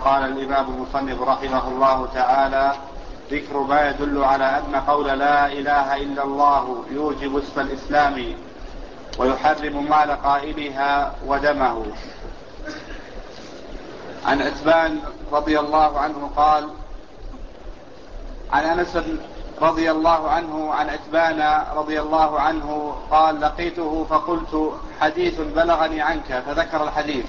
قال الإمام المصنف رحمه الله تعالى: ذكر ما يدل على أن قول لا إله إلا الله يوجب اسم الإسلام ويحرم مال قائلها ودمه. عن عتبان رضي الله عنه قال: عن أنس رضي الله عنه عن عتبان رضي الله عنه قال: لقيته فقلت: حديث بلغني عنك، فذكر الحديث.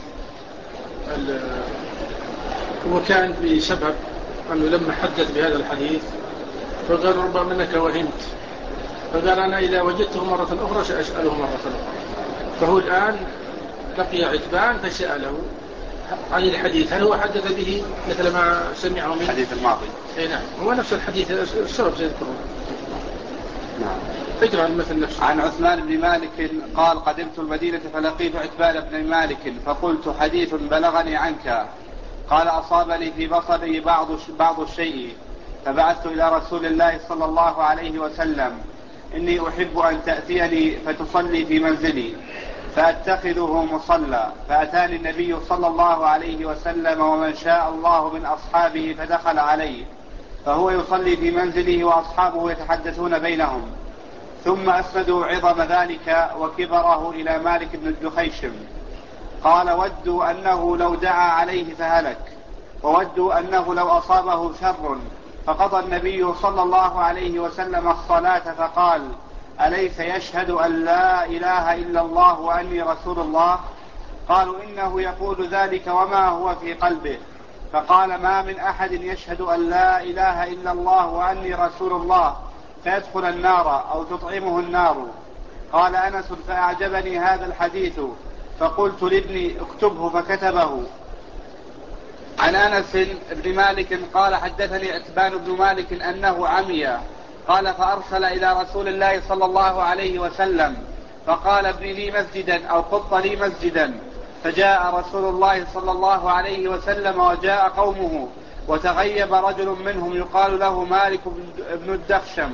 وكان بسبب أنه لما حدث بهذا الحديث فقال: ربما أنك وهمت، فقال: أنا إذا وجدته مرة أخرى سأسأله مرة أخرى. فهو الآن لقي عتبان فسأله عن الحديث، هل هو حدث به مثل ما سمعه من الحديث الماضي؟ نعم، هو نفس الحديث، السبب سيذكره. نعم. اجرى المثل نفسه. عن عثمان بن مالك قال: قدمت المدينة فلقيت عتبان بن مالك فقلت: حديث بلغني عنك. قال: أصابني في بصري بعض الشيء، فبعثت إلى رسول الله صلى الله عليه وسلم: إني أحب أن تأتيني فتصلي في منزلي فأتخذه مصلى. فأتاني النبي صلى الله عليه وسلم ومن شاء الله من أصحابه فدخل عليه، فهو يصلي في منزله وأصحابه يتحدثون بينهم. ثم أسندوا عظم ذلك وكبره إلى مالك بن الدخيشم. قال: ودوا أنه لو دعا عليه فهلك، وودوا أنه لو أصابه شر. فقضى النبي صلى الله عليه وسلم الصلاة فقال: أليس يشهد أن لا إله إلا الله وأني رسول الله؟ قالوا: إنه يقول ذلك وما هو في قلبه. فقال: ما من أحد يشهد أن لا إله إلا الله وأني رسول الله فيدخل النار أو تطعمه النار. قال أنس: فأعجبني هذا الحديث فقلت لابني: اكتبه، فكتبه. عن أنس بن مالك قال: حدثني عتبان بن مالك أنه عمي. قال: فأرسل إلى رسول الله صلى الله عليه وسلم فقال: ابن لي مسجدا أو قط لي مسجدا. فجاء رسول الله صلى الله عليه وسلم وجاء قومه، وتغيب رجل منهم يقال له مالك بن الدخشم.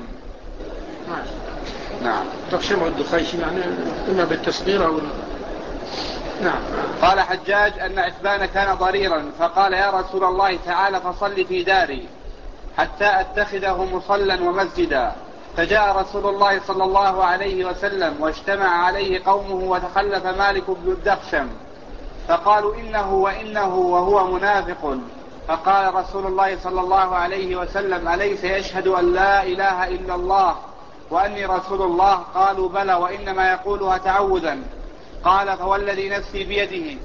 نعم. الدخشم والدخيشم يعني إما بالتصغير أو نعم. قال حجاج أن عتبان كان ضريرا، فقال: يا رسول الله تعالى فصل في داري حتى أتخذه مصلا ومسجدا. فجاء رسول الله صلى الله عليه وسلم واجتمع عليه قومه، وتخلف مالك بن الدخشم، فقالوا: إنه وهو منافق. فقال رسول الله صلى الله عليه وسلم: أليس يشهد أن لا إله إلا الله وأني رسول الله؟ قالوا: بلى، وإنما يقولها تعوذا. قال: فوالذي نفسي بيده.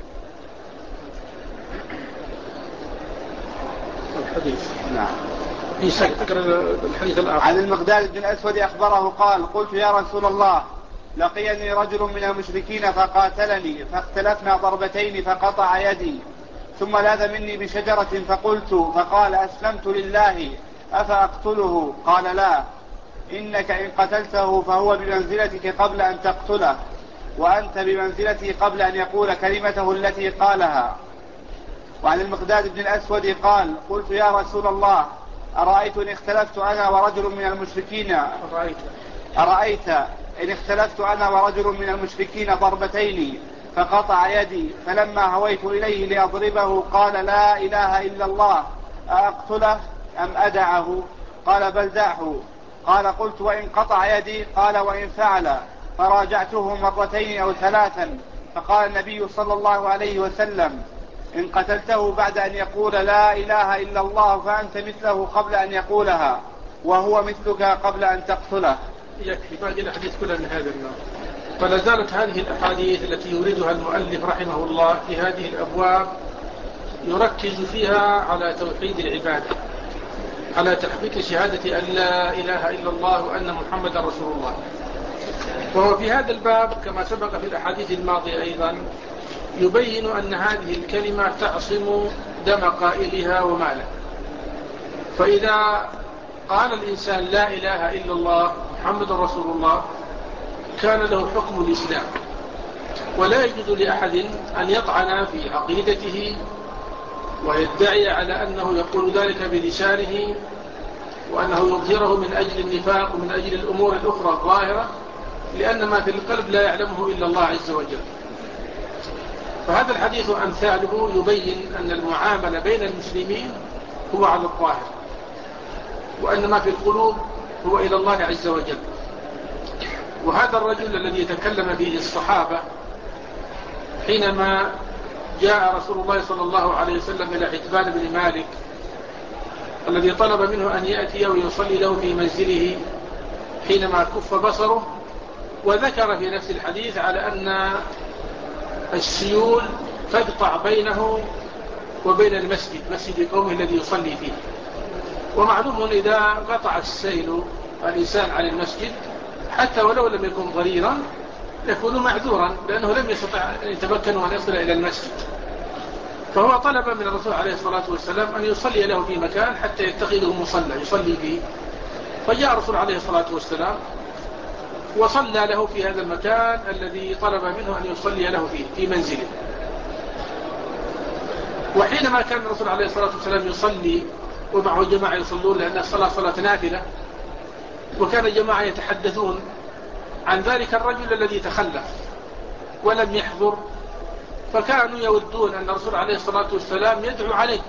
الحديث. نعم. الحديث الآخر. عن المقداد بن الأسود أخبره قال: قلت: يا رسول الله، لقيني رجل من المشركين فقاتلني، فاختلفنا ضربتين فقطع يدي، ثم لاذ مني بشجرة فقال: أسلمت لله أفأقتله؟ قال: لا، إنك إن قتلته فهو بمنزلتك قبل أن تقتله، وأنت بمنزلته قبل أن يقول كلمته التي قالها. وعن المقداد بن الأسود قال: قلت: يا رسول الله، أرأيت إن اختلفت أنا ورجل من المشركين ضربتين فقطع يدي، فلما هويت إليه لأضربه قال: لا إله إلا الله، أقتله أم أدعه؟ قال: بل دعه. قال: قلت: وإن قطع يدي؟ قال: وإن فعل. فراجعته مرتين أو ثلاثا، فقال النبي صلى الله عليه وسلم: إن قتلته بعد أن يقول لا إله إلا الله فأنت مثله قبل أن يقولها، وهو مثلك قبل أن تقتله. يكفي باقي الأحاديث كلها من هذا النوع. فلا زالت هذه الأحاديث التي يريدها المؤلف رحمه الله في هذه الأبواب يركز فيها على توحيد العبادة، على تحقيق شهادة أن لا إله إلا الله وأن محمد رسول الله. وهو في هذا الباب كما سبق في الأحاديث الماضية أيضا يبين أن هذه الكلمة تعصم دم قائلها وماله. فإذا قال الإنسان لا إله إلا الله محمد رسول الله كان له حكم الإسلام، ولا يجوز لأحد أن يطعن في عقيدته ويدعي على أنه يقول ذلك بلسانه وأنه يظهره من أجل النفاق ومن أجل الأمور الأخرى الظاهرة، لأن ما في القلب لا يعلمه إلا الله عز وجل. فهذا الحديث وأمثاله يبين أن المعاملة بين المسلمين هو على الظاهر، وأن ما في القلوب هو إلى الله عز وجل. وهذا الرجل الذي تكلم به الصحابة حينما جاء رسول الله صلى الله عليه وسلم إلى عتبان بن مالك الذي طلب منه أن يأتي ويصلي له في منزله حينما كف بصره، وذكر في نفس الحديث على أن السيول تقطع بينه وبين المسجد، مسجد قومه الذي يصلي فيه. ومعلوم إذا قطع السيل الإنسان عن المسجد حتى ولو لم يكن ضريرا يكون معذورا، لأنه لم يستطع أن يتمكن وأن يصل إلى المسجد. فهو طلب من الرسول عليه الصلاة والسلام أن يصلي له في مكان حتى يتخذه مصلى يصلي فيه. فجاء الرسول عليه الصلاة والسلام وصلى له في هذا المكان الذي طلب منه أن يصلي له فيه في منزله. وحينما كان الرسول عليه الصلاة والسلام يصلي ومعه جماعة يصلون، لأن الصلاة صلاة نافلة، وكان جماعة يتحدثون عن ذلك الرجل الذي تخلف ولم يحضر، فكانوا يودون أن الرسول عليه الصلاة والسلام يدعو عليه،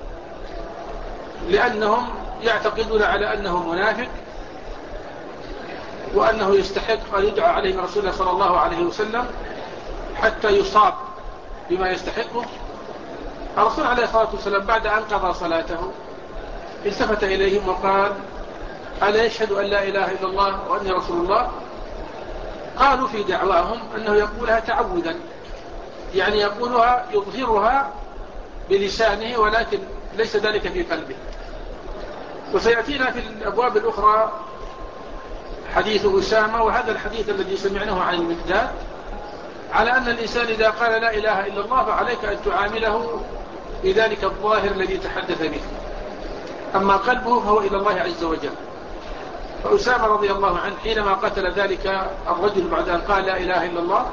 لأنهم يعتقدون على أنه منافق وأنه يستحق أن يدعى عليه من رسول الله صلى الله عليه وسلم حتى يصاب بما يستحقه. الرسول عليه الصلاة والسلام بعد أن قضى صلاته التفت إليهم وقال: ألا يشهد أن لا إله إلا الله وأني رسول الله؟ قالوا في دعواهم أنه يقولها تعودا، يعني يقولها يظهرها بلسانه ولكن ليس ذلك في قلبه. وسيأتينا في الأبواب الأخرى حديث أسامة، وهذا الحديث الذي سمعناه عن المقداد على أن الإنسان إذا قال لا إله إلا الله فعليك أن تعامله بذلك الظاهر الذي تحدث به، أما قلبه فهو إلى الله عز وجل. فأسامة رضي الله عنه حينما قتل ذلك الرجل بعد أن قال لا إله إلا الله،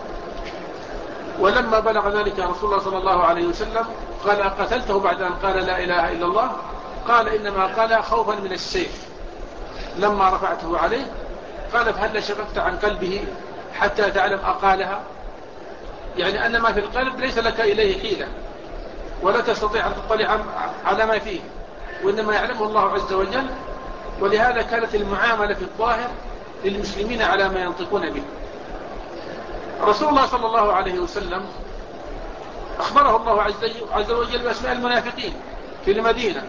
ولما بلغ ذلك رسول الله صلى الله عليه وسلم قال: قتلته بعد أن قال لا إله إلا الله؟ قال: إنما قال خوفا من السيف. لما رفعته عليه قال: فهل شققت عن قلبه حتى تعلم أقالها؟ يعني أن ما في القلب ليس لك إليه حيلة ولا تستطيع أن تطلع على ما فيه، وإنما يعلمه الله عز وجل. ولهذا كانت المعاملة في الظاهر للمسلمين على ما ينطقون به. رسول الله صلى الله عليه وسلم أخبره الله عز وجل بأسماء المنافقين في المدينة،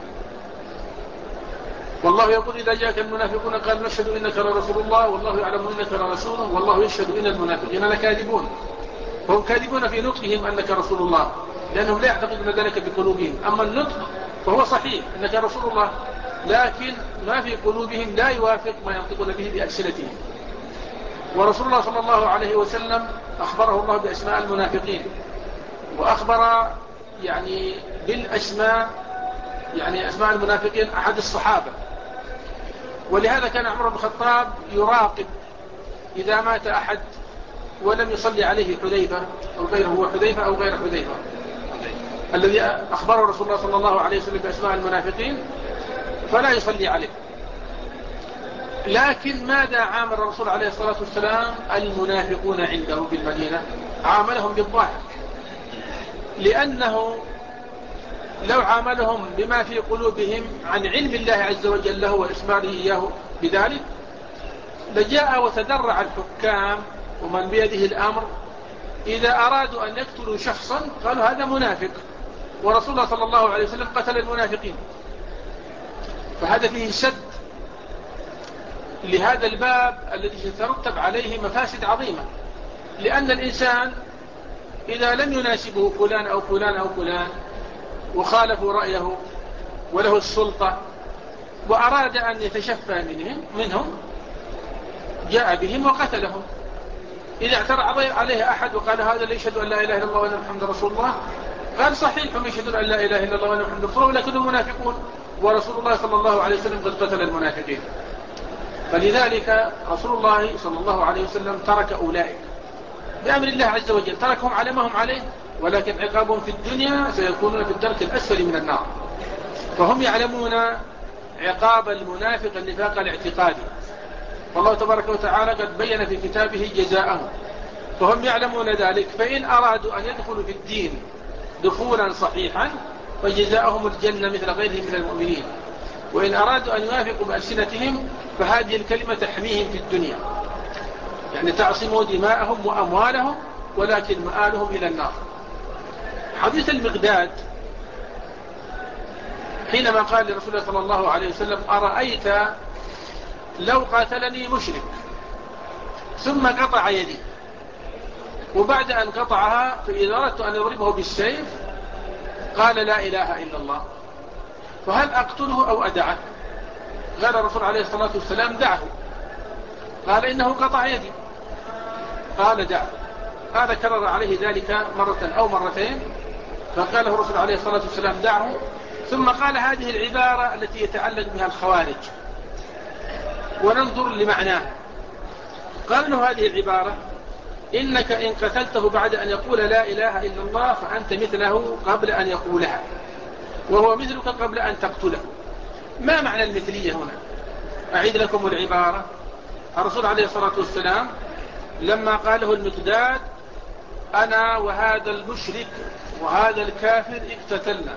والله يقول: إذا جاءك المنافقون قال نشهد إنك لرسول الله والله يعلم إنك لرسوله والله يشهد إن المنافقين لكاذبون. فهم كاذبون في نطقهم أنك رسول الله، لأنهم لا يعتقدون ذلك بقلوبهم. أما النطق فهو صحيح أنك رسول الله، لكن ما في قلوبهم لا يوافق ما ينطقون به بألسنتهم. ورسول الله صلى الله عليه وسلم أخبره الله بأسماء المنافقين، وأخبر يعني بالأسماء، يعني أسماء المنافقين أحد الصحابة. ولهذا كان عمر بن الخطاب يراقب إذا مات أحد ولم يصلي عليه حذيفة أو غيره، هو حذيفة أو غير حذيفة الذي أخبره رسول الله صلى الله عليه وسلم بأسماء المنافقين، فلا يصلي عليه. لكن ماذا عامل الرسول عليه الصلاة والسلام المنافقون عنده بالمدينة؟ عاملهم بالظاهر، لأنه لو عاملهم بما في قلوبهم عن علم الله عز وجل له وإخباره إياه بذلك لجاء وتدرع الحكام ومن بيده الأمر إذا أرادوا أن يقتلوا شخصا قالوا هذا منافق، ورسول الله صلى الله عليه وسلم قتل المنافقين. فهذا فيه سد لهذا الباب الذي سيترتب عليه مفاسد عظيمة، لأن الإنسان إذا لم يناسبه فلان أو فلان أو فلان وخالفوا رأيه وله السلطة وأراد أن يتشفى منهم جاء بهم وقتلهم. إذا اعترض عليه أحد وقال هذا اللي يشهد أن لا إله إلا الله وأن محمد رسول الله، قال صحيح هم يشهدون أن لا إله إلا الله وأن محمد رسول الله لكنهم منافقون، ورسول الله صلى الله عليه وسلم قد قتل المنافقين. فلذلك رسول الله صلى الله عليه وسلم ترك أولئك بأمر الله عز وجل، تركهم على ما هم عليه، ولكن عقابهم في الدنيا سيكونون في الدرك الأسفل من النار. فهم يعلمون عقاب المنافق النفاق الاعتقادي، والله تبارك وتعالى قد بين في كتابه جزاءهم فهم يعلمون ذلك، فإن أرادوا أن يدخلوا في الدين دخولا صحيحا فجزاؤهم الجنة مثل غيرهم من المؤمنين، وإن أرادوا أن يوافقوا بألسنتهم فهذه الكلمة تحميهم في الدنيا، يعني تعصموا دماءهم وأموالهم، ولكن مآلهم إلى النار. حديث المقداد حينما قال لرسول الله صلى الله عليه وسلم: أرأيت لو قاتلني مشرك ثم قطع يدي، وبعد أن قطعها فإذا أردت أن أضربه بالسيف قال لا إله إلا الله، فهل أقتله أو أدعه؟ قال الرسول عليه الصلاة والسلام: دعه. قال: إنه قطع يدي. قال: دعه. هذا كرر عليه ذلك مرة أو مرتين، فقال له الرسول عليه الصلاة والسلام: دعه. ثم قال هذه العبارة التي يتعلق بها الخوارج، وننظر لمعناها. قال له هذه العبارة: إنك إن قتلته بعد أن يقول لا إله إلا الله فأنت مثله قبل أن يقولها، وهو مثلك قبل أن تقتله. ما معنى المثلية هنا؟ أعيد لكم العبارة. الرسول عليه الصلاة والسلام لما قاله المقداد: أنا وهذا المشرك وهذا الكافر اقتتلنا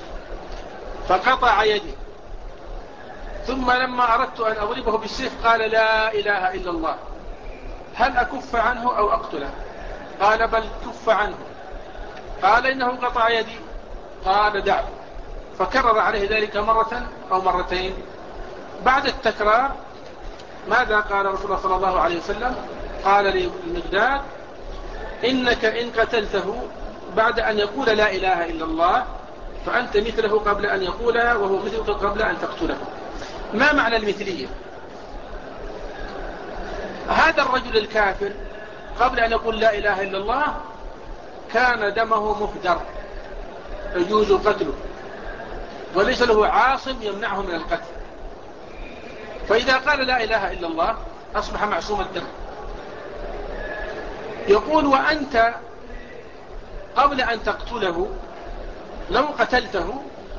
فقطع يدي، ثم لما أردت أن أضربه بالسيف قال لا إله إلا الله، هل أكف عنه أو أقتله؟ قال: بل كف عنه. قال: إنه قطع يدي. قال: دعه. فكرر عليه ذلك مرة أو مرتين. بعد التكرار ماذا قال رسول الله صلى الله عليه وسلم؟ قال للمقداد: إنك إن قتلته بعد أن يقول لا إله إلا الله فأنت مثله قبل أن يقولها، وهو مثلك قبل أن تقتله. ما معنى المثلية؟ هذا الرجل الكافر قبل أن يقول لا إله إلا الله كان دمه مهدر يجوز قتله، وليس له عاصم يمنعه من القتل، فإذا قال لا إله إلا الله أصبح معصوم الدم. يقول: وأنت قبل أن تقتله لو قتلته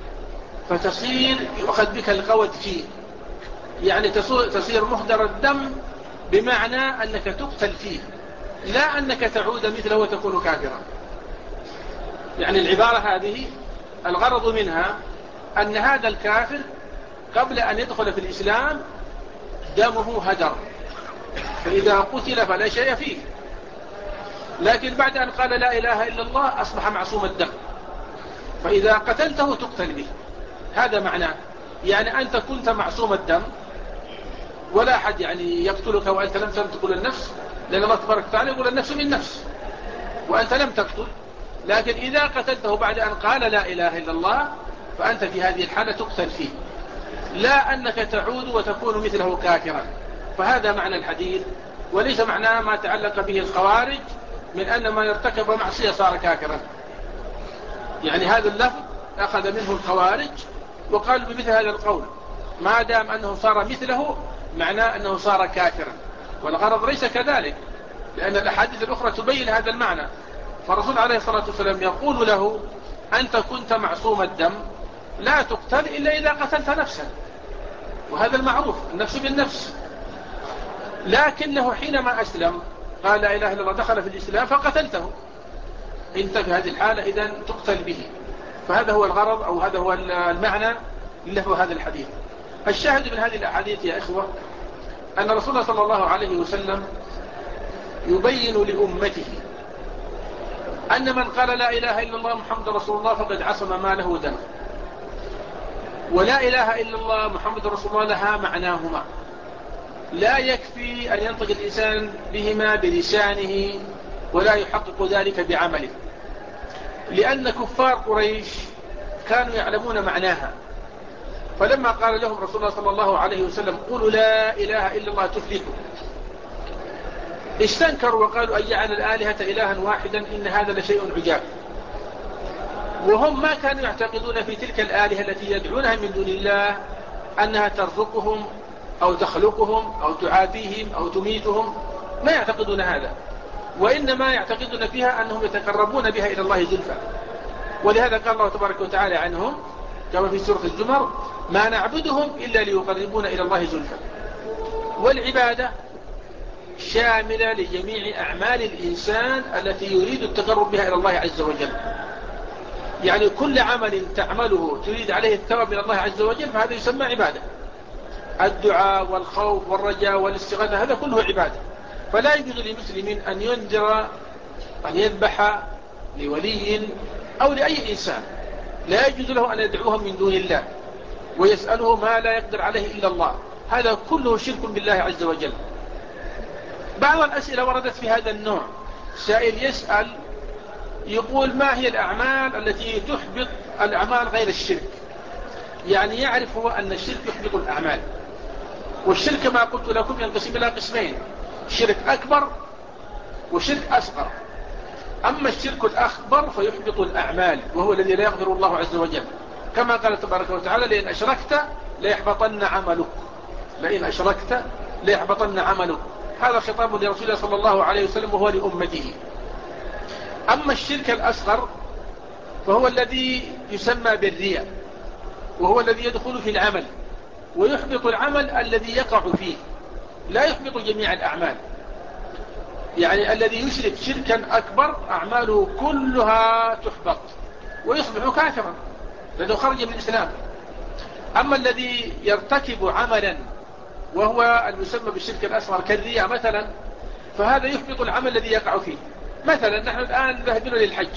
فتصير يؤخذ بك القود فيه، يعني تصير مهدر الدم، بمعنى أنك تقتل فيه، لا أنك تعود مثله وتكون كافرا. يعني العبارة هذه الغرض منها أن هذا الكافر قبل أن يدخل في الإسلام دمه هدر، فإذا قتل فلا شيء فيه، لكن بعد أن قال لا إله إلا الله أصبح معصوم الدم، فإذا قتلته تقتل به. هذا معناه، يعني أنت كنت معصوم الدم ولا أحد يعني يقتلك وأنت لم تقتل النفس، لأن الله تبارك وتعالى يقول النفس بالنفس وأنت لم تقتل، لكن إذا قتلته بعد أن قال لا إله إلا الله فأنت في هذه الحالة تقتل فيه، لا أنك تعود وتكون مثله كافرا. فهذا معنى الحديث، وليس معناه ما تعلق به الخوارج من أن من ارتكب معصية صار كافرا. يعني هذا اللفظ أخذ منه الخوارج وقالوا بمثل هذا القول: ما دام أنه صار مثله معناه أنه صار كافرا، والغرض ليس كذلك، لأن الأحاديث الأخرى تبين هذا المعنى. فالرسول عليه الصلاة والسلام يقول له: أنت كنت معصوم الدم لا تقتل إلا إذا قتلت نفسا، وهذا المعروف، النفس بالنفس، لكنه حينما أسلم قال لا إله إلا الله دخل في الإسلام فقتلته، انت في هذه الحالة إذن تقتل به. فهذا هو الغرض أو هذا هو المعنى له هذا الحديث. الشاهد من هذه الأحاديث يا إخوة أن رسول الله صلى الله عليه وسلم يبين لأمته أن من قال لا إله إلا الله محمد رسول الله فقد عصم ماله ودمه، ولا إله إلا الله محمد رسول الله لها معناهما، لا يكفي أن ينطق الإنسان بهما بلسانه ولا يحقق ذلك بعمله، لأن كفار قريش كانوا يعلمون معناها، فلما قال لهم رسول الله صلى الله عليه وسلم قولوا لا إله إلا الله تفلحوا استنكروا وقالوا أجعل الآلهة إلها واحدا إن هذا لشيء عجاب. وهم ما كانوا يعتقدون في تلك الآلهة التي يدعونها من دون الله أنها ترزقهم أو تخلقهم أو تعافيهم أو تميتهم، ما يعتقدون هذا، وإنما يعتقدون فيها أنهم يتقربون بها إلى الله زلفى. ولهذا قال الله تبارك وتعالى عنهم كما في سورة الزمر: ما نعبدهم إلا ليقربون إلى الله زلفى. والعبادة شاملة لجميع أعمال الإنسان التي يريد التقرب بها إلى الله عز وجل. يعني كل عمل تعمله تريد عليه الثواب من الله عز وجل فهذا يسمى عبادة. الدعاء والخوف والرجاء والاستغاثة هذا كله عبادة. فلا يجوز لمسلم أن ينذر أن يذبح لولي أو لأي إنسان، لا يجوز له أن يدعوهم من دون الله ويسأله ما لا يقدر عليه إلا الله، هذا كله شرك بالله عز وجل. بعض الأسئلة وردت في هذا النوع، سائل يسأل يقول ما هي الأعمال التي تحبط الأعمال غير الشرك؟ يعني يعرف هو أن الشرك يحبط الأعمال، والشرك كما قلت لكم ينقسم إلى قسمين: شرك أكبر وشرك أصغر. أما الشرك الأكبر فيحبط الأعمال وهو الذي لا يغفر الله عز وجل، كما قال تبارك وتعالى: لئن أشركت ليحبطن عملك، لئن أشركت ليحبطن عملك. هذا خطاب لرسول الله صلى الله عليه وسلم وهو لأمته. أما الشرك الأصغر فهو الذي يسمى بالرياء، وهو الذي يدخل في العمل ويحبط العمل الذي يقع فيه، لا يحبط جميع الأعمال. يعني الذي يشرك شركا أكبر أعماله كلها تحبط ويصبح كافرا لأنه خرج من الإسلام. أما الذي يرتكب عملا وهو المسمى بالشرك الأصغر كالرياء مثلا، فهذا يحبط العمل الذي يقع فيه. مثلا نحن الآن ذهبنا للحج،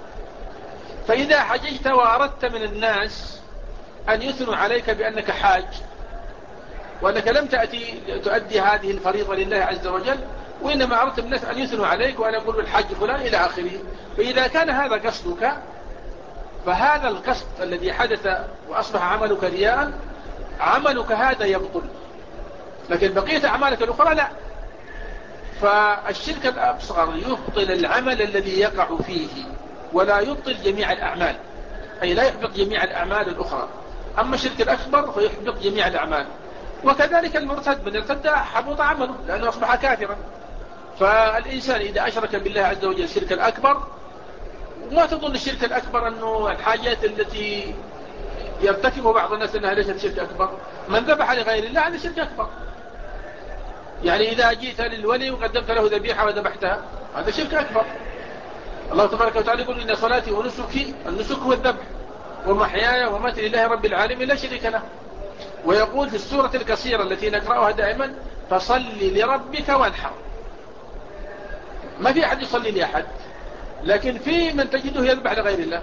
فإذا حججت وأردت من الناس أن يثنوا عليك بأنك حاج وأنك لم تأتي تؤدي هذه الفريضة لله عز وجل، وإنما أردت من الناس أن يثنوا عليك وأن يقولوا الحج فلان إلى آخره، فإذا كان هذا قصدك فهذا القصد الذي حدث وأصبح عملك رياء، عملك هذا يبطل، لكن بقية أعمالك الأخرى لا. فالشرك الأصغر يبطل العمل الذي يقع فيه ولا يبطل جميع الأعمال، أي لا يحبط جميع الأعمال الأخرى. أما الشرك الأكبر فيحبط جميع الأعمال. وكذلك المرتد، من ارتد حبط عمله لأنه أصبح كافرا. فالإنسان إذا أشرك بالله عز وجل الشرك الأكبر، ما تظن الشرك الأكبر أنه الحاجات التي يرتكبه بعض الناس أنها ليست شرك أكبر. من ذبح لغير الله هذا شرك أكبر. يعني إذا جئت للولي وقدمت له ذبيحة وذبحتها هذا شرك أكبر. الله تبارك وتعالى يقول: إن صلاتي ونسكي، النسك هو الذبح، ومحياي ومماتي لله رب العالمين لا شريك له. ويقول في السورة القصيرة التي نقرأها دائما: فصل لربك وانحر. ما في أحد يصلي لأحد، لكن في من تجده يذبح لغير الله.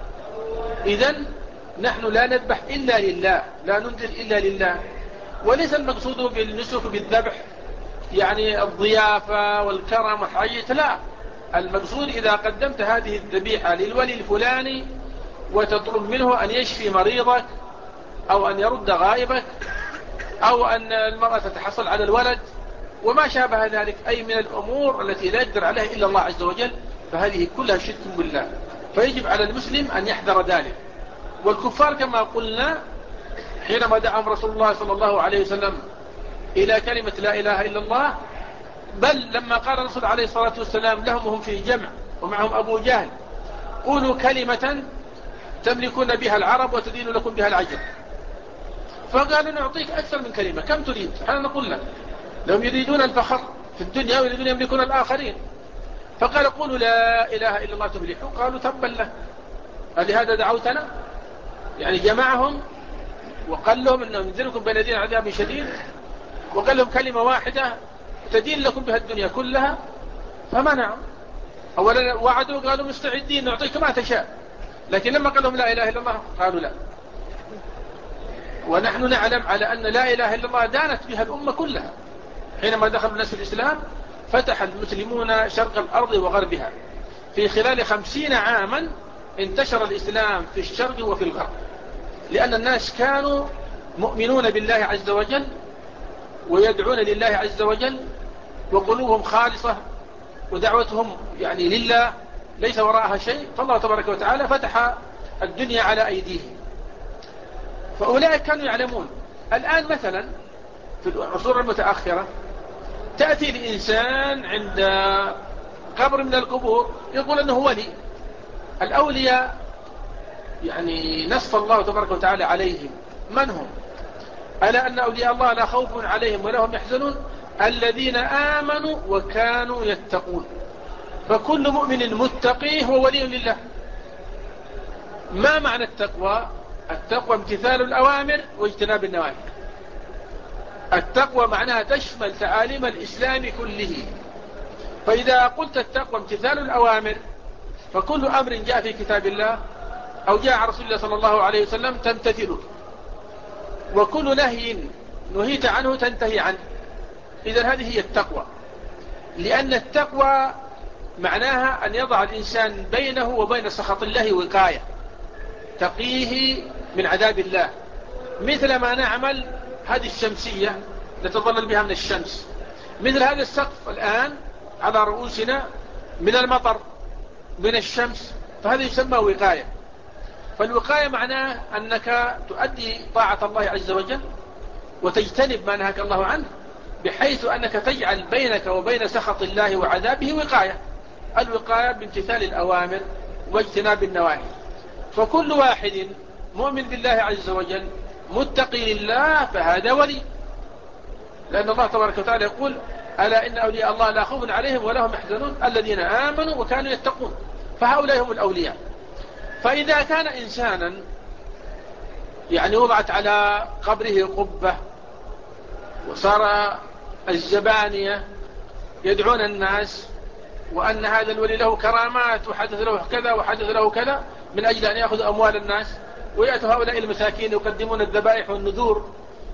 إذن نحن لا نذبح إلا لله، لا ننذر إلا لله. وليس المقصود بالنسك بالذبح يعني الضيافة والكرم والحاجة، لا. المقصود إذا قدمت هذه الذبيحة للولي الفلاني وتطلب منه أن يشفي مريضك أو أن يرد غائبك أو أن المرأة تتحصل على الولد وما شابه ذلك، أي من الأمور التي لا يقدر عليها إلا الله عز وجل، فهذه كلها شرك بالله. فيجب على المسلم أن يحذر ذلك. والكفار كما قلنا حينما دعاهم رسول الله صلى الله عليه وسلم إلى كلمة لا إله إلا الله، بل لما قال الرسول عليه الصلاة والسلام لهم وهم في جمع ومعهم أبو جهل: قولوا كلمة تملكون بها العرب وتدين لكم بها العجم. فقالوا: نعطيك أكثر من كلمة، كم تريد؟ أنا نقول لك. لهم يريدون الفخر في الدنيا ويريدون يملكون الآخرين. فقال: قولوا لا إله إلا الله تفلحوا. قالوا: تبا له، لهذا دعوتنا؟ يعني جمعهم وقال لهم أنه ينزلكم بين يدين عذاب شديد، وقال لهم كلمة واحدة تدين لكم بها الدنيا كلها، فمنعوا. أولا وعدوا قالوا: مستعدين نعطيك ما تشاء، لكن لما قال لهم لا إله إلا الله قالوا لا. ونحن نعلم على أن لا إله إلا الله دانت بها الأمة كلها. حينما دخل الناس في الإسلام فتح المسلمون شرق الأرض وغربها، في خلال 50 عاما انتشر الإسلام في الشرق وفي الغرب، لأن الناس كانوا مؤمنون بالله عز وجل ويدعون لله عز وجل وقلوبهم خالصة ودعوتهم يعني لله ليس وراءها شيء. فالله تبارك وتعالى فتح الدنيا على أيديهم، فأولئك كانوا يعلمون. الآن مثلا في العصور المتأخرة تأتي الإنسان عند قبر من القبور يقول أنه ولي. الأولياء يعني نص الله تبارك وتعالى عليهم، من هم؟ ألا أن أولياء الله لا خوف عليهم ولا هم يحزنون الذين آمنوا وكانوا يتقون. فكل مؤمن متقي هو ولي لله. ما معنى التقوى؟ التقوى امتثال الأوامر واجتناب النواهي. التقوى معناها تشمل تعاليم الإسلام كله. فإذا قلت التقوى امتثال الأوامر، فكل أمر جاء في كتاب الله أو جاء عن رسول الله صلى الله عليه وسلم تمتثله، وكل نهي نهيت عنه تنتهي عنه. إذن هذه هي التقوى. لأن التقوى معناها أن يضع الإنسان بينه وبين سخط الله وقاية تقيه من عذاب الله، مثل ما نعمل هذه الشمسية نتظلل بها من الشمس، مثل هذا السقف الآن على رؤوسنا من المطر من الشمس، فهذا يسمى وقاية. فالوقاية معناه أنك تؤدي طاعة الله عز وجل وتجتنب ما نهاك الله عنه، بحيث أنك تجعل بينك وبين سخط الله وعذابه وقاية. الوقاية بامتثال الأوامر واجتناب النواهي. فكل واحد مؤمن بالله عز وجل متقي لله فهذا ولي، لأن الله تبارك وتعالى يقول: ألا إن أولياء الله لا خوف عليهم ولا هم يحزنون الذين آمنوا وكانوا يتقون. فهؤلاء هم الأولياء. فإذا كان إنسانا يعني وضعت على قبره قبة وصار الزبانية يدعون الناس وأن هذا الولي له كرامات وحدث له كذا وحدث له كذا من أجل أن يأخذ أموال الناس، ويأتوا هؤلاء المساكين يقدمون الذبائح والنذور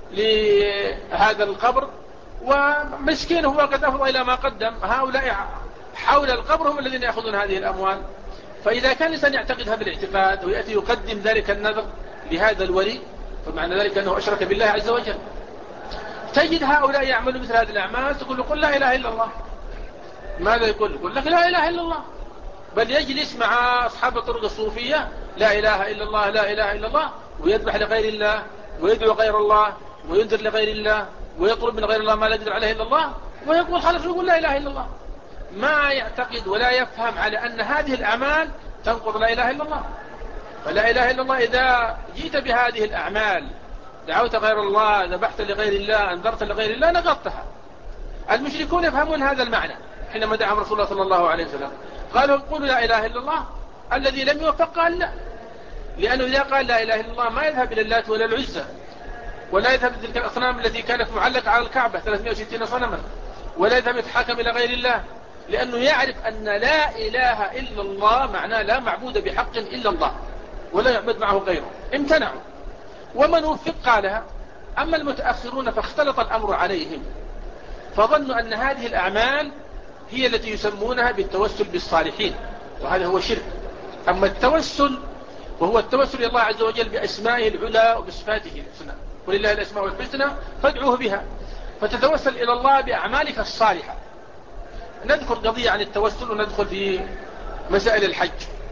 لهذا القبر، ومسكين هو قد أفضى إلى ما قدم. هؤلاء حول القبر هم الذين يأخذون هذه الأموال. فإذا كان الإنسان يعتقد هذا الاعتقاد ويأتي يقدم ذلك النذر لهذا الولي، فمعنى ذلك أنه أشرك بالله عز وجل. تجد هؤلاء يعملوا مثل هذه الأعمال، تقول له: قل لا إله إلا الله. ماذا يقول؟ يقول لك: لا إله إلا الله. بل يجلس مع أصحاب الطرق الصوفية: لا إله إلا الله لا إله إلا الله، ويذبح لغير الله ويدعو غير الله وينذر لغير الله ويطلب من غير الله ما لا يقدر عليه إلا الله، ويقول خلاص يقول لا إله إلا الله. ما يعتقد ولا يفهم على أن هذه الأعمال تنقض لا إله إلا الله. فلا إله إلا الله إذا جيت بهذه الأعمال، دعوت غير الله، ذبحت لغير الله، أنذرت لغير الله، نقضتها. المشركون يفهمون هذا المعنى حينما دعاهم رسول الله صلى الله عليه وسلم، قالوا: قولوا لا إله إلا الله. الذي لم يوفق قال لا، لأنه إذا قال لا إله إلا الله ما يذهب إلى اللات ولا العزى، ولا يذهب تلك الأصنام التي كانت معلقة على الكعبة 360 صنما، ولا يذهب يتحاكم إلى غير الله، لأنه يعرف أن لا إله إلا الله معناه لا معبود بحق إلا الله ولا يعبد معه غيره. امتنعوا، ومن وفق قالها. أما المتأخرون فاختلط الأمر عليهم، فظنوا أن هذه الأعمال هي التي يسمونها بالتوسل بالصالحين، وهذا هو شرك. أما التوسل وهو التوسل إلى الله عز وجل بأسمائه العلى وبصفاته الحسنى، ولله الأسماء الحسنى فادعوه بها، فتتوسل إلى الله بأعمالك الصالحة. نذكر قضية عن التوسل وندخل في مسائل الحج.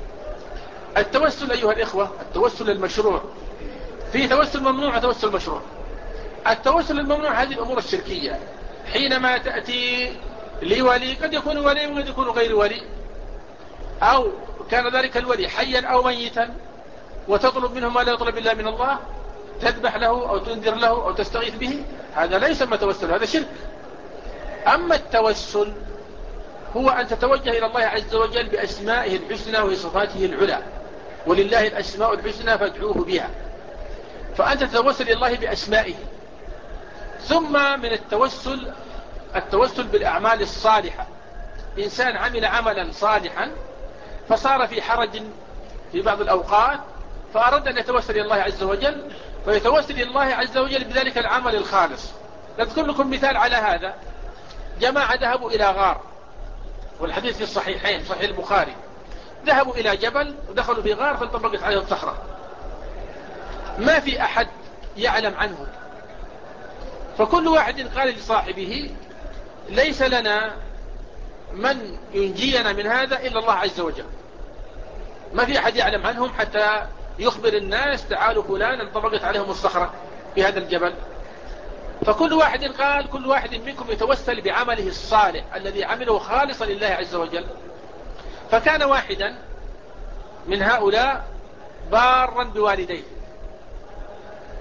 التوسل أيها الإخوة، التوسل المشروع، في توسل ممنوع وتوسل مشروع. التوسل الممنوع هذه الأمور الشركية، حينما تأتي لولي، قد يكون ولي وقد يكون غير ولي، أو كان ذلك الولي حيا أو ميتا، وتطلب منه ما لا يطلب إلا من الله، تذبح له أو تنذر له أو تستغيث به، هذا لا يسمى توسل، هذا شرك. أما التوسل هو أن تتوجه إلى الله عز وجل بأسمائه الحسنى وصفاته العلى، ولله الأسماء الحسنى فادعوه بها، فأنت تتوسل إلى الله بأسمائه. ثم من التوسل بالأعمال الصالحة. إنسان عمل عملا صالحا فصار في حرج في بعض الأوقات، فأراد أن يتوسل إلى الله عز وجل، فيتوسل إلى الله عز وجل بذلك العمل الخالص. نذكر لكم مثال على هذا. جماعة ذهبوا إلى غار، والحديث في الصحيحين صحيح البخاري، ذهبوا إلى جبل ودخلوا في غار فانطبقت عليهم صخرة، ما في أحد يعلم عنه، فكل واحد قال لصاحبه: ليس لنا من ينجينا من هذا إلا الله عز وجل، ما في أحد يعلم عنهم حتى يخبر الناس تعالوا فلان انطبقت عليهم الصخرة في هذا الجبل. فكل واحد قال: كل واحد منكم يتوسل بعمله الصالح الذي عمله خالصا لله عز وجل. فكان واحدا من هؤلاء بارا بوالديه،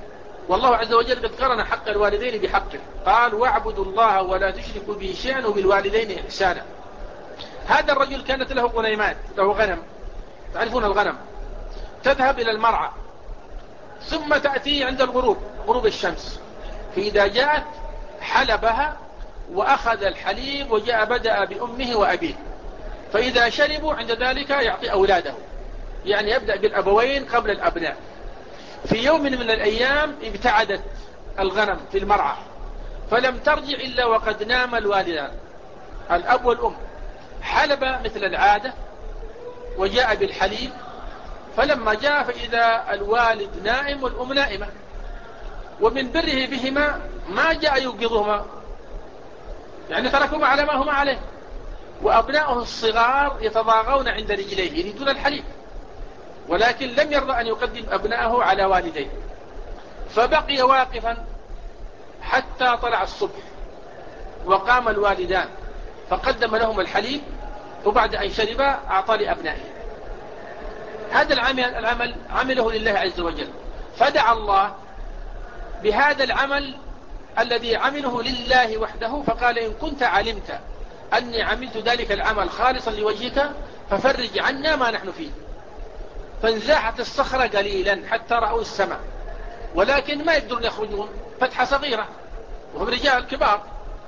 والله عز وجل قد قرن حق الوالدين بحقه، قال واعبدوا الله ولا تشركوا به شيئا وبالوالدين إحسانا. هذا الرجل كانت له غنيمات، له غنم، تعرفون الغنم، تذهب إلى المرعى ثم تأتي عند غروب الشمس، فإذا جاءت حلبها وأخذ الحليب وجاء بدأ بأمه وأبيه، فإذا شربوا عند ذلك يعطي أولاده، يعني يبدأ بالأبوين قبل الأبناء. في يوم من الأيام ابتعدت الغنم في المرعى فلم ترجع إلا وقد نام الوالدان الأب والأم. حلب مثل العادة وجاء بالحليب، فلما جاء فإذا الوالد نائم والأم نائمة، ومن بره بهما ما جاء يوقظهما، يعني تركهما على ما هما عليه، وأبناؤه الصغار يتضاغون عند رجليه يريدون الحليب، ولكن لم يرضى أن يقدم أبناءه على والديه، فبقي واقفا حتى طلع الصبح، وقام الوالدان فقدم لهم الحليب، وبعد أن شرب أعطى لأبنائه. هذا العمل عمله لله عز وجل، فدعا الله بهذا العمل الذي عمله لله وحده، فقال إن كنت علمت أني عملت ذلك العمل خالصا لوجهك ففرج عنا ما نحن فيه. فانزاحت الصخرة قليلا حتى رأوا السماء، ولكن ما يقدرون يخرجون، فتحة صغيرة وهم رجال كبار.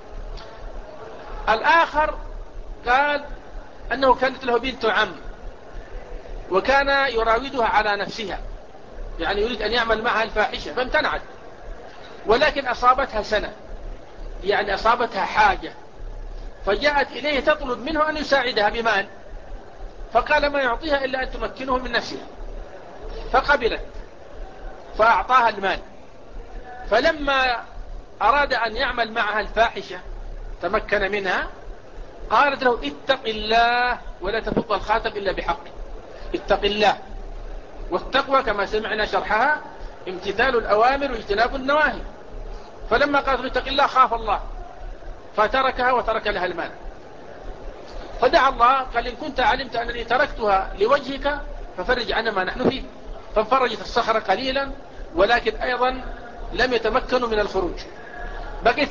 الآخر قال أنه كانت له بنت عم، وكان يراودها على نفسها، يعني يريد أن يعمل معها الفاحشة فامتنعت، ولكن أصابتها سنة، يعني أصابتها حاجة، فجاءت إليه تطلب منه أن يساعدها بمال، فقال ما يعطيها إلا أن تمكنه من نفسها، فقبلت فأعطاها المال. فلما أراد أن يعمل معها الفاحشة تمكن منها، قالت له اتق الله ولا تفض الخاتم إلا بحقه. اتق الله، والتقوى كما سمعنا شرحها امتثال الأوامر واجتناب النواهي. فلما قالت له اتق الله خاف الله فتركها وترك لها المال. فدعا الله قال إن كنت علمت أنني تركتها لوجهك ففرج عنا ما نحن فيه. فانفرجت الصخرة قليلا، ولكن أيضا لم يتمكنوا من الخروج. بقي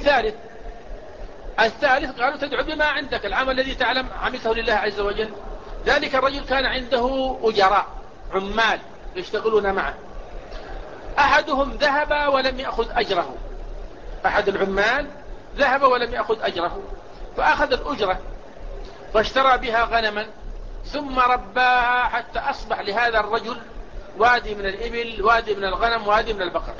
الثالث قالوا تدعو بما عندك، العمل الذي تعلم عملته لله عز وجل. ذلك الرجل كان عنده أجراء عمال يشتغلون معه، أحدهم ذهب ولم يأخذ أجره، أحد العمال ذهب ولم يأخذ أجره، فأخذ الأجرة فاشترى بها غنما ثم رباها حتى أصبح لهذا الرجل وادي من الإبل، وادي من الغنم، وادي من البقر.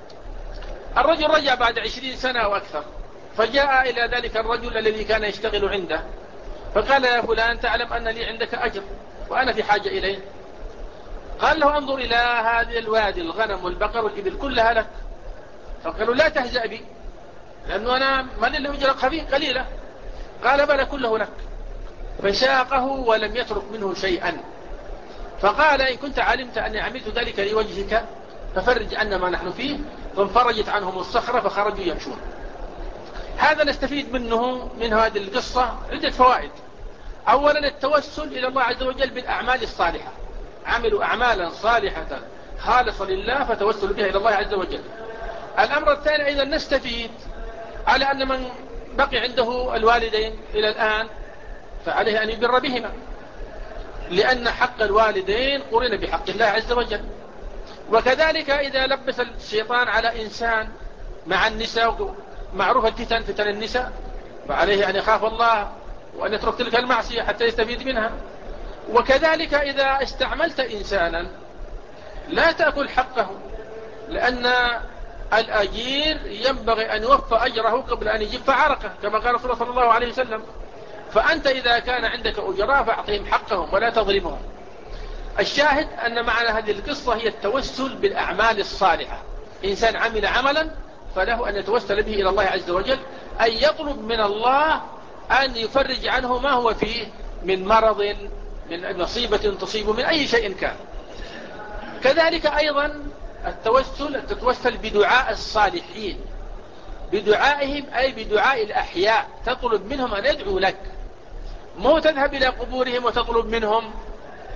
الرجل رجع بعد 20 سنة أو أكثر، فجاء إلى ذلك الرجل الذي كان يشتغل عنده فقال يا فلان تعلم أن لي عندك أجر وأنا في حاجة إليه. قال له انظر إلى هذه الوادي، الغنم والبقر والإبل كلها لك. فقالوا لا تهزأ بي لأنه أنا من اللي أجرك قليلة. قال بلى كله لك. فشاقه ولم يترك منه شيئا، فقال إن كنت علمت أني عملت ذلك لوجهك ففرج عنا ما نحن فيه. فانفرجت عنهم الصخرة فخرجوا يمشون. هذا نستفيد من هذه القصة عدة فوائد. أولا التوسل إلى الله عز وجل بالأعمال الصالحة، عملوا أعمالا صالحة خالصة لله فتوسلوا بها إلى الله عز وجل. الأمر الثاني أيضا نستفيد على أن من بقي عنده الوالدين إلى الآن فعليه أن يبر بهما، لأن حق الوالدين قرن بحق الله عز وجل. وكذلك إذا لبس الشيطان على إنسان مع النساء، معروف الفتن، فتن النساء، فعليه أن يخاف الله وأن يترك تلك المعصية حتى يستفيد منها. وكذلك إذا استعملت إنسانا لا تأكل حقه، لأن الأجير ينبغي أن يوفى أجره قبل أن يجف عرقه كما قال رسول الله صلى الله عليه وسلم. فأنت إذا كان عندك أجراء فأعطيهم حقهم ولا تظلمهم. الشاهد أن معنى هذه القصة هي التوسل بالأعمال الصالحة. إنسان عمل عملا فله أن يتوسل به إلى الله عز وجل، أن يطلب من الله أن يفرج عنه ما هو فيه من مرض، من مصيبة تصيب، من أي شيء كان. كذلك أيضا تتوسل بدعاء الصالحين، بدعائهم أي بدعاء الأحياء، تطلب منهم أن يدعوا لك، مو تذهب إلى قبورهم وتطلب منهم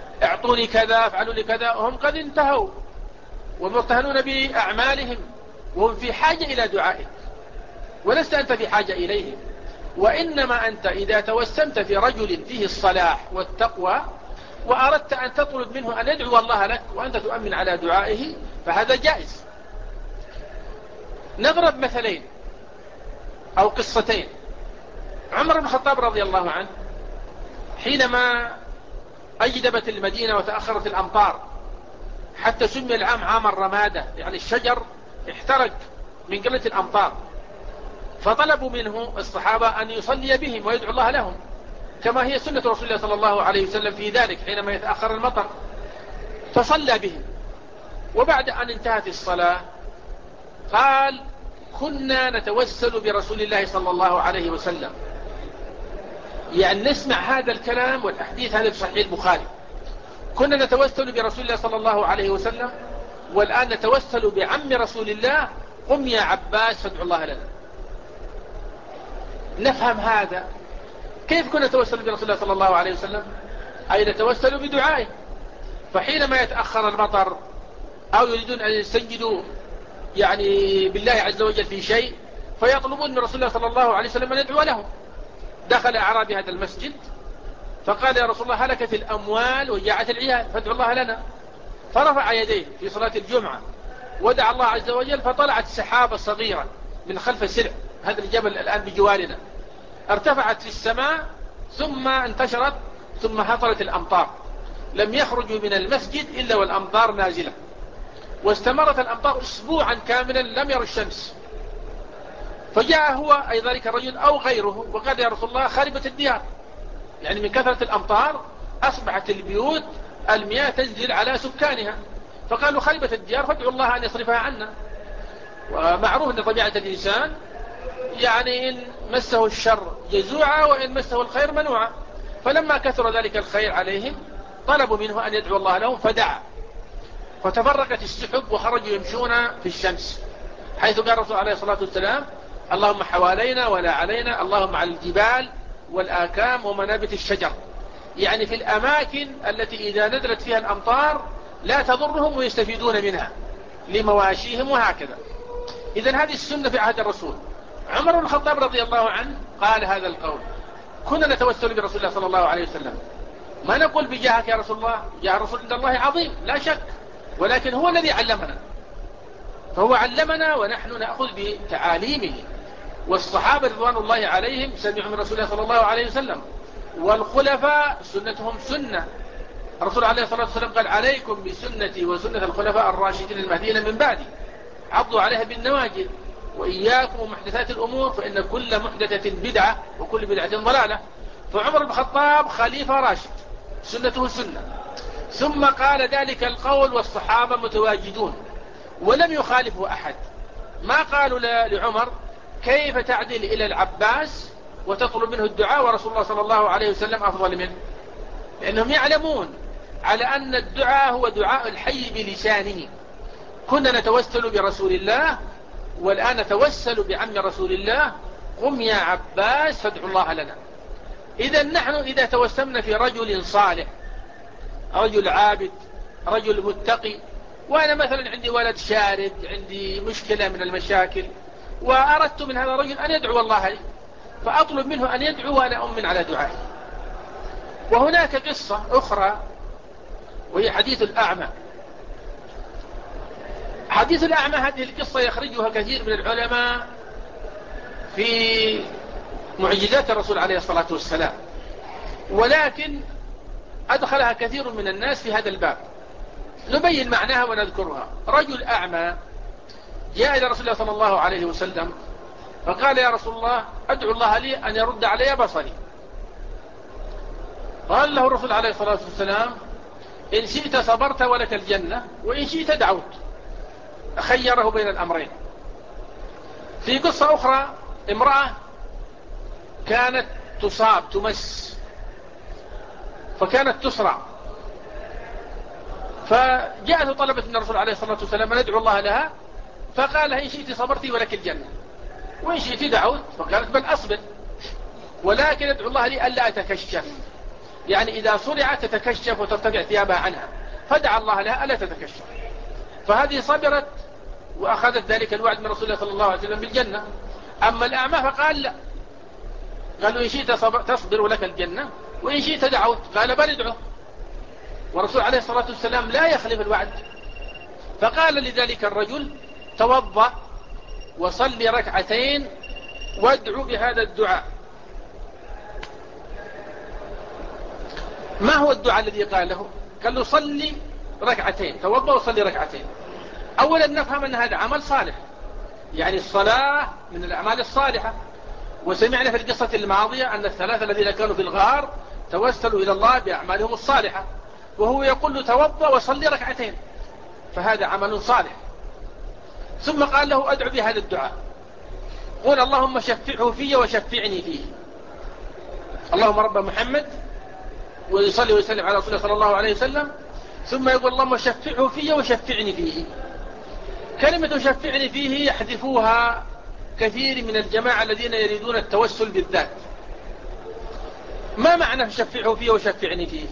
اعطوني كذا افعلوا لي كذا، وهم قد انتهوا ومرتهنون بأعمالهم وهم في حاجة إلى دعائك، ولست أنت في حاجة إليه. وإنما أنت إذا توسمت في رجل فيه الصلاح والتقوى وأردت أن تطلب منه أن يدعو الله لك وأنت تؤمن على دعائه، فهذا جائز. نضرب مثلين أو قصتين. عمر بن الخطاب رضي الله عنه حينما أجدبت المدينة وتأخرت الأمطار حتى سمي العام عام الرمادة، يعني الشجر احترق من قلة الأمطار، فطلبوا منه الصحابة أن يصلي بهم ويدعو الله لهم، كما هي سنة رسول الله صلى الله عليه وسلم في ذلك حينما يتأخر المطر. فصلى بهم، وبعد أن انتهت الصلاة قال: كنا نتوسل برسول الله صلى الله عليه وسلم. يعني نسمع هذا الكلام والأحاديث هذا في صحيح البخاري. كنا نتوسل برسول الله صلى الله عليه وسلم، والآن نتوسل بعم رسول الله، قم يا عباس فادعو الله لنا. نفهم هذا. كيف كنا نتوسل برسول الله صلى الله عليه وسلم؟ أي نتوسل بدعائه. فحينما يتأخر المطر أو يريدون أن يستنجدوا يعني بالله عز وجل في شيء، فيطلبون من رسول الله صلى الله عليه وسلم أن يدعو لهم. دخل أعرابي هذا المسجد فقال: يا رسول الله هلكت الأموال وجاعت العيال فادعو الله لنا. فرفع يديه في صلاة الجمعة ودعا الله عز وجل، فطلعت سحابة صغيرة من خلف سلع، هذا الجبل الآن بجوارنا، ارتفعت في السماء ثم انتشرت ثم هطلت الأمطار. لم يخرجوا من المسجد إلا والأمطار نازلة، واستمرت الأمطار أسبوعا كاملا لم يروا الشمس. فجاء هو أي ذلك الرجل أو غيره وقال: يا رسول الله خربت الديار، يعني من كثرة الأمطار أصبحت البيوت المياه تنزل على سكانها. فقالوا: خربت الديار فادعوا الله أن يصرفها عنا. ومعروف أن طبيعة الإنسان يعني إن مسه الشر جزوعا وإن مسه الخير منوعا. فلما كثر ذلك الخير عليهم طلبوا منه أن يدعو الله لهم، فدعا، فتفرقت السحب وخرجوا يمشون في الشمس، حيث قال الرسول عليه الصلاة والسلام: اللهم حوالينا ولا علينا، اللهم على الجبال والآكام ومنابت الشجر، يعني في الأماكن التي إذا نزلت فيها الأمطار لا تضرهم ويستفيدون منها لمواشيهم وهكذا. إذن هذه السنة في عهد الرسول. عمر بن الخطاب رضي الله عنه قال هذا القول: كنا نتوسل برسول الله صلى الله عليه وسلم، ما نقول بجاهك يا رسول الله، جاه الرسول عند الله عظيم لا شك، ولكن هو الذي علمنا، فهو علمنا ونحن نأخذ بتعاليمه. والصحابة رضوان الله عليهم سمعوا من رسول الله صلى الله عليه وسلم، والخلفاء سنتهم سنة. الرسول عليه الصلاة والسلام قال: عليكم بسنتي وسنة الخلفاء الراشدين المهديين من بعدي، عضوا عليها بالنواجذ، وإياكم ومحدثات الأمور فإن كل محدثة بدعة وكل بدعة ضلالة. فعمر بن الخطاب خليفة راشد، سنته سنة. ثم قال ذلك القول والصحابة متواجدون ولم يخالفه أحد. ما قالوا لعمر: كيف تعدل إلى العباس وتطلب منه الدعاء ورسول الله صلى الله عليه وسلم أفضل منه؟ لأنهم يعلمون على أن الدعاء هو دعاء الحي بلسانه. كنا نتوسل برسول الله، والآن نتوسل بعم رسول الله، قم يا عباس فادعوا الله لنا. إذا نحن إذا توسمنا في رجل صالح، رجل عابد، رجل متقي، وأنا مثلا عندي ولد شارد، عندي مشكلة من المشاكل، وأردت من هذا الرجل أن يدعو الله لي، فأطلب منه أن يدعو وأنا أؤمن على دعائه. وهناك قصة أخرى وهي حديث الأعمى. حديث الأعمى هذه القصة يخرجها كثير من العلماء في معجزات الرسول عليه الصلاة والسلام، ولكن أدخلها كثير من الناس في هذا الباب. نبين معناها ونذكرها. رجل أعمى جاء إلى رسول الله صلى الله عليه وسلم فقال: يا رسول الله أدعو الله لي أن يرد علي بصري. قال له الرسول عليه الصلاة والسلام: إن شئت صبرت ولك الجنة، وإن شئت دعوت. خيره بين الأمرين. في قصة أخرى امرأة كانت تصاب تمس، فكانت تسرع، فجاءت طلبت من الرسول عليه الصلاة والسلام أن ندعو الله لها، فقال لها: إن شئت صبرتي ولك الجنة، وإن شئت دعوت. فقالت: بل أصبر، ولكن ادعو الله لي ألا أتكشف، يعني إذا صرعت تتكشف وترتفع ثيابها عنها، فدعا الله لها ألا تتكشف. فهذه صبرت وأخذت ذلك الوعد من رسول الله صلى الله عليه وسلم بالجنة. أما الأعمى فقال لا، قالوا إن شئت تصبر لك الجنة وإن شئت دعوت، قال بل ادعو. ورسول عليه الصلاة والسلام لا يخلف الوعد، فقال لذلك الرجل توضأ وصلي ركعتين وادعو بهذا الدعاء. ما هو الدعاء الذي قال له؟ قال له صلي ركعتين، توضأ وصلي ركعتين. أولا نفهم أن هذا عمل صالح، يعني الصلاة من الأعمال الصالحة. وسمعنا في القصة الماضية أن الثلاثة الذين كانوا في الغار توسلوا إلى الله بأعمالهم الصالحة، وهو يقول له توضأ وصلي ركعتين، فهذا عمل صالح. ثم قال له أدعو بهذا الدعاء، قول اللهم شفعه في وشفعني فيه، اللهم رب محمد، ويصلي ويسلم على رسول الله صلى الله عليه وسلم، ثم يقول اللهم شفعه في وشفعني فيه. كلمة شفعني فيه يحذفوها كثير من الجماعة الذين يريدون التوسل بالذات. ما معنى شفعه فيه وشفعني فيه؟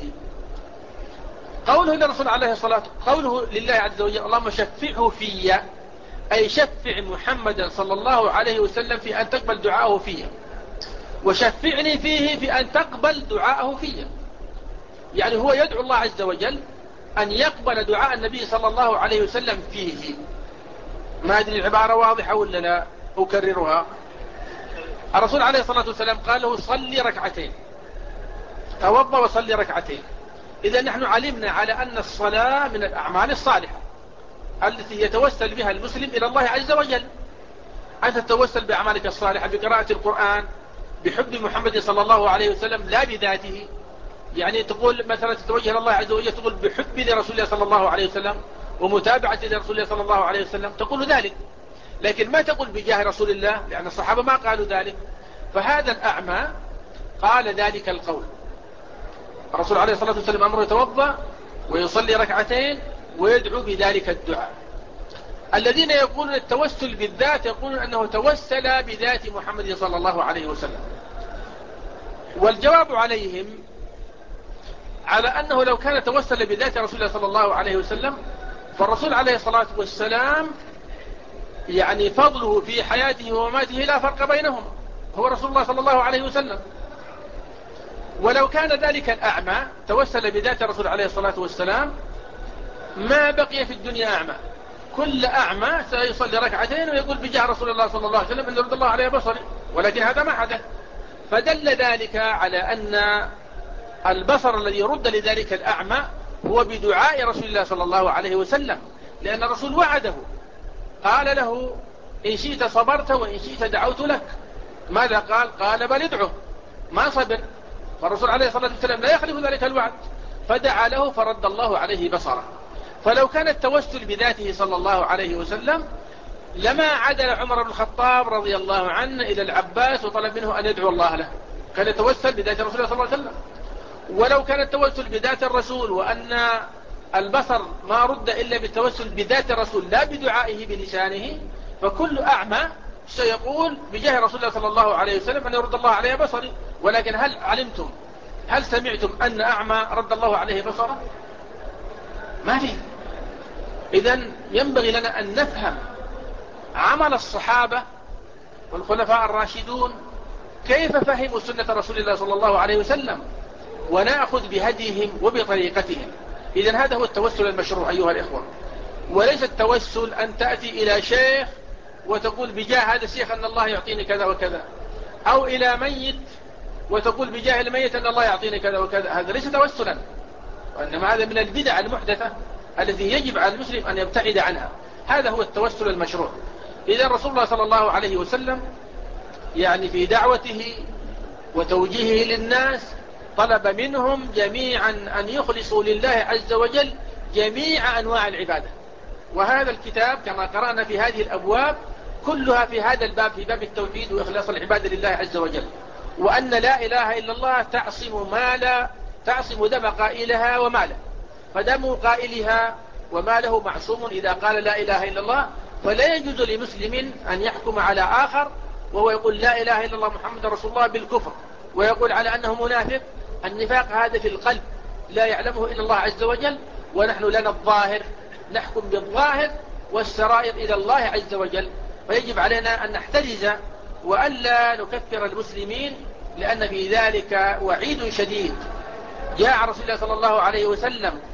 قوله للرسول عليه الصلاة، قوله لله عز وجل اللهم شفعه في، أي شفع محمدا صلى الله عليه وسلم في أن تقبل دعاءه فيه، وشفعني فيه في أن تقبل دعاءه فيه. يعني هو يدعو الله عز وجل أن يقبل دعاء النبي صلى الله عليه وسلم فيه. ما أدري العبارة واضحة ولا لا أكررها؟ الرسول عليه الصلاة والسلام قال له صلي ركعتين، توضأ وصلي ركعتين. إذا نحن علمنا على أن الصلاة من الأعمال الصالحة التي يتوسل بها المسلم إلى الله عز وجل. أنت تتوسل بأعمالك الصالحة بقراءة القرآن، بحب محمد صلى الله عليه وسلم لا بذاته. يعني تقول مثلا تتوجه إلى الله عز وجل تقول بحب لرسول الله صلى الله عليه وسلم ومتابعة لرسول الله صلى الله عليه وسلم، تقول ذلك، لكن ما تقول بجاه رسول الله، لأن الصحابة ما قالوا ذلك. فهذا الأعمى قال ذلك القول. الرسول عليه الصلاة والسلام أمره يتوضأ ويصلي ركعتين ويدعو بذلك الدعاء. الذين يقولون التوسل بالذات يقولون أنه توسل بذات محمد صلى الله عليه وسلم. والجواب عليهم على أنه لو كان توسل بذات رسول الله صلى الله عليه وسلم فالرسول عليه الصلاة والسلام يعني فضله في حياته ومماته لا فرق بينهم، هو رسول الله صلى الله عليه وسلم. ولو كان ذلك الأعمى توسل بذات الرسول عليه الصلاة والسلام ما بقي في الدنيا أعمى. كل أعمى سيصلي ركعتين ويقول بجاه رسول الله صلى الله عليه وسلم أن يرد الله عليه بصري، ولكن هذا ما حدث. فدل ذلك على أن البصر الذي يرد لذلك الأعمى هو بدعاء رسول الله صلى الله عليه وسلم، لأن الرسول وعده، قال له إن شئت صبرت وإن شئت دعوت لك. ماذا قال؟ قال بل ادعو، ما صبر. فالرسول عليه الصلاة والسلام لا يخلف ذلك الوعد، فدعا له فرد الله عليه بصره. فلو كان التوسل بذاته صلى الله عليه وسلم لما عدل عمر بن الخطاب رضي الله عنه إلى العباس وطلب منه أن يدعو الله له، كان يتوسل بذات الرسول صلى الله عليه وسلم. ولو كان التوسل بذات الرسول وأن البصر ما رد إلا بالتوسل بذات الرسول لا بدعائه بلسانه، فكل أعمى سيقول بجاه رسول الله صلى الله عليه وسلم أن يرد الله عليه بصري. ولكن هل علمتم، هل سمعتم أن أعمى رد الله عليه بصره؟ ما في. إذن ينبغي لنا أن نفهم عمل الصحابة والخلفاء الراشدون كيف فهموا سنة رسول الله صلى الله عليه وسلم، ونأخذ بهديهم وبطريقتهم. إذن هذا هو التوسل المشروع أيها الإخوة، وليس التوسل أن تأتي إلى شيخ وتقول بجاه هذا الشيخ أن الله يعطيني كذا وكذا، أو إلى ميت وتقول بجاه الميت أن الله يعطيني كذا وكذا. هذا ليس توسلا، وإنما هذا من البدع المحدثة التي يجب على المسلم أن يبتعد عنها. هذا هو التوسل المشروع. إذا رسول الله صلى الله عليه وسلم يعني في دعوته وتوجيهه للناس طلب منهم جميعا أن يخلصوا لله عز وجل جميع أنواع العبادة. وهذا الكتاب كما قرأنا في هذه الأبواب كلها في هذا الباب، في باب التوحيد وإخلاص العبادة لله عز وجل، وأن لا إله إلا الله تعصم دم قائلها وماله، فدم قائلها وماله معصوم إذا قال لا إله إلا الله. فلا يجوز لمسلم أن يحكم على آخر وهو يقول لا إله إلا الله محمد رسول الله بالكفر ويقول على أنه منافق. النفاق هذا في القلب لا يعلمه إلا الله عز وجل، ونحن لنا الظاهر، نحكم بالظاهر والسرائر إلى الله عز وجل، فيجب علينا أن نحترز وألا نكفر المسلمين، لأن في ذلك وعيد شديد. جاء رسول الله صلى الله عليه وسلم